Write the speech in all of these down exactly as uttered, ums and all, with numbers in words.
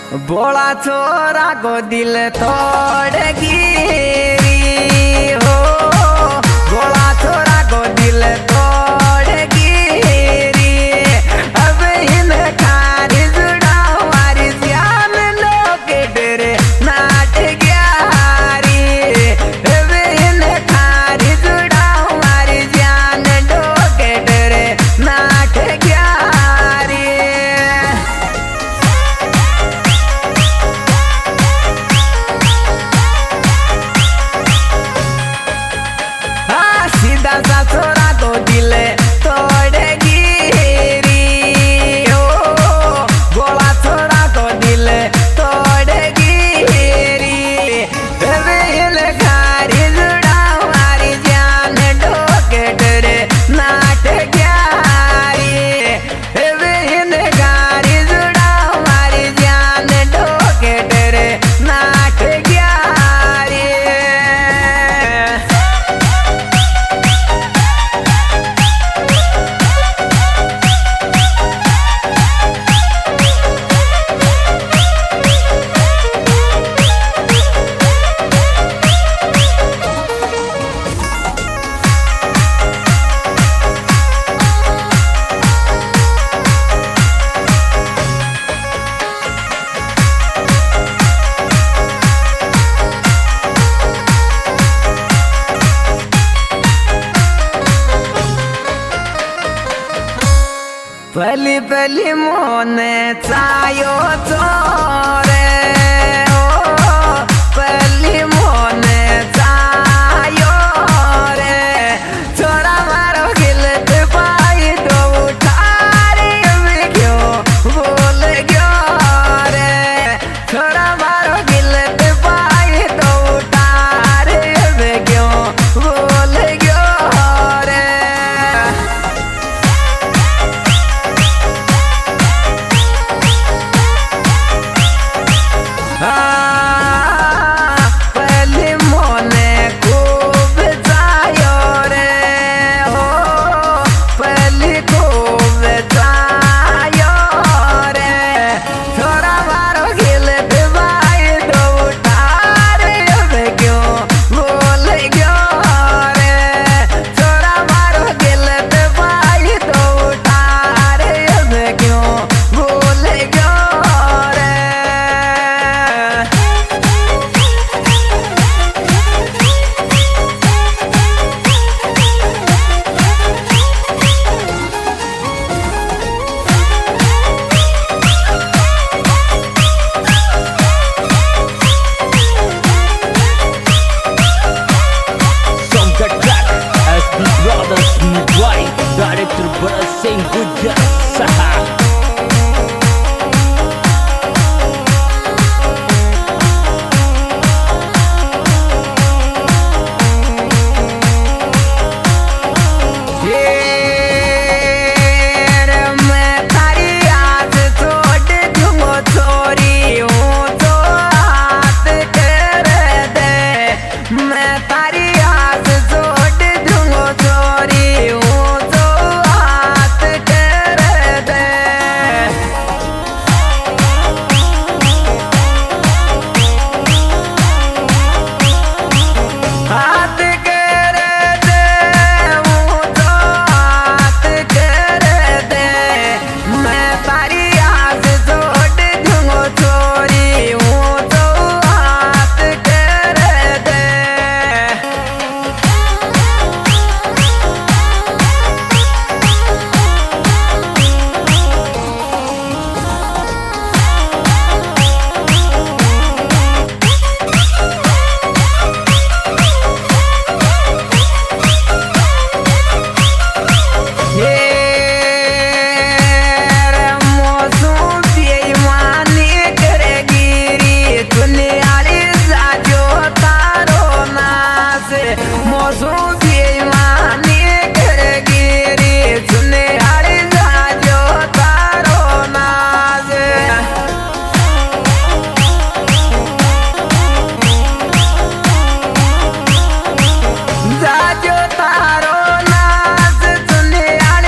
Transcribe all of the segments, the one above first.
बोला छोरा को दिल तोड़ गिरी हो, बोला छोरा को दिल तोड़ गिरी। अब इन खारी जुड़ा हमारी जान लोग डरे नाट ग्यारी। अब इन खारी जुड़ा हमारी जान लोग डरे नाट ग्यारी। सीधा सा छोरा तो दिल तोड़ गिरी हो, बोला छोरा तो दिल तोड़ गिरी। इन खारी जुड़ा हमारी जान डोक डरे नाट ग्यारी। इन खारी जुड़ा हमारी जान डोक डरे नाट ग्यारी। पली पली मोने चायो चोरे हो, पली मोने चायो रे। छोरा मारो गिलत पाई तो उठारे क्यों बोल गयो रे। छोरा मारो गिलत पाई तो उठारे क्यों बोल गयो रे। पहली मोने खूब जायो रे हो, पहली खूब जायो रे। छोरा मारो गिलत भाई तो उठारे क्यों बोल गयो रे। छोरा मारो गिलत भाई तो उठारे क्यों बोल गयो रे। From the track as the brothers Mudwai, director Bharat Singh Gujjar Saha.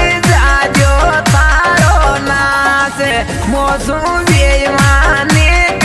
मौसम बेईमानी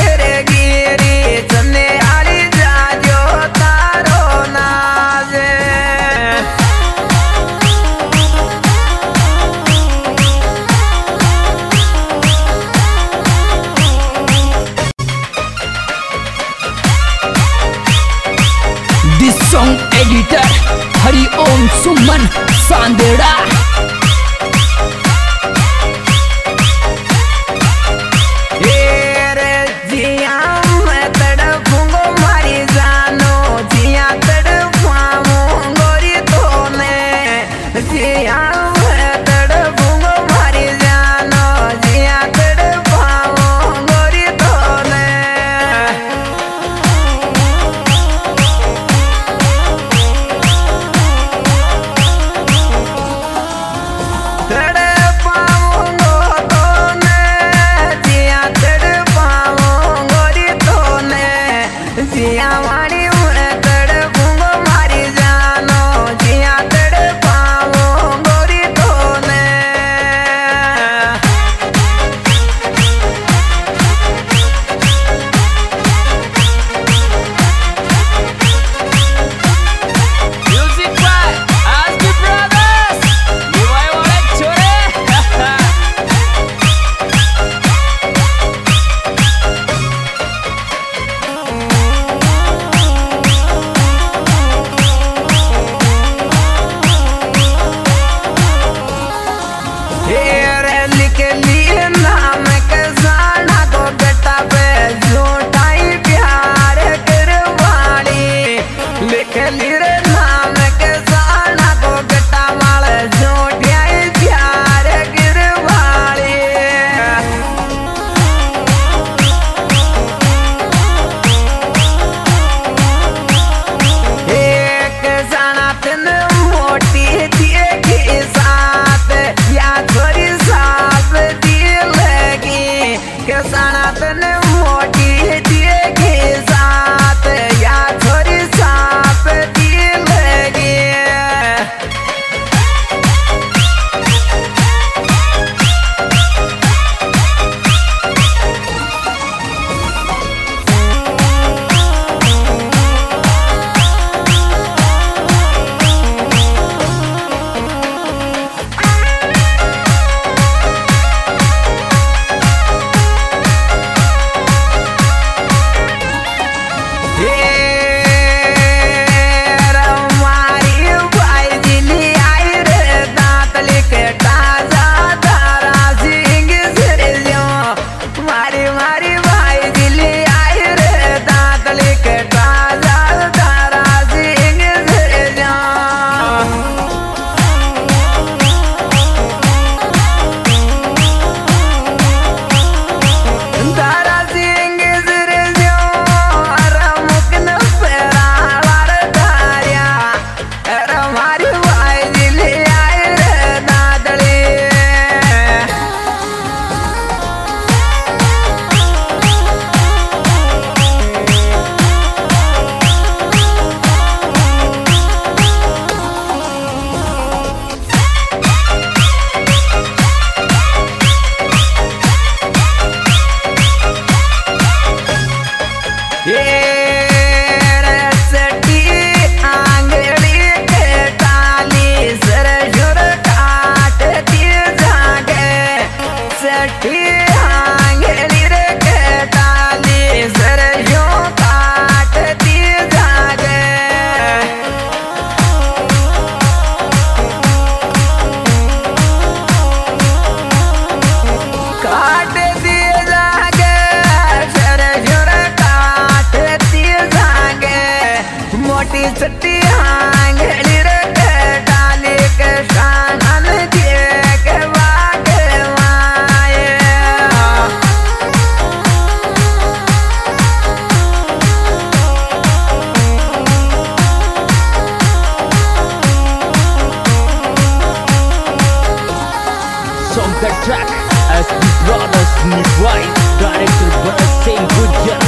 चट्टी आंगेली रे के डाली सरजों काटती जागे काट दी जागे सरजों काटती जागे मोटी चट्टी आंगेली रे के डाली के शान दिए के बागे माए Song the track as the brothers need right. Director Bharat Singh Gujjar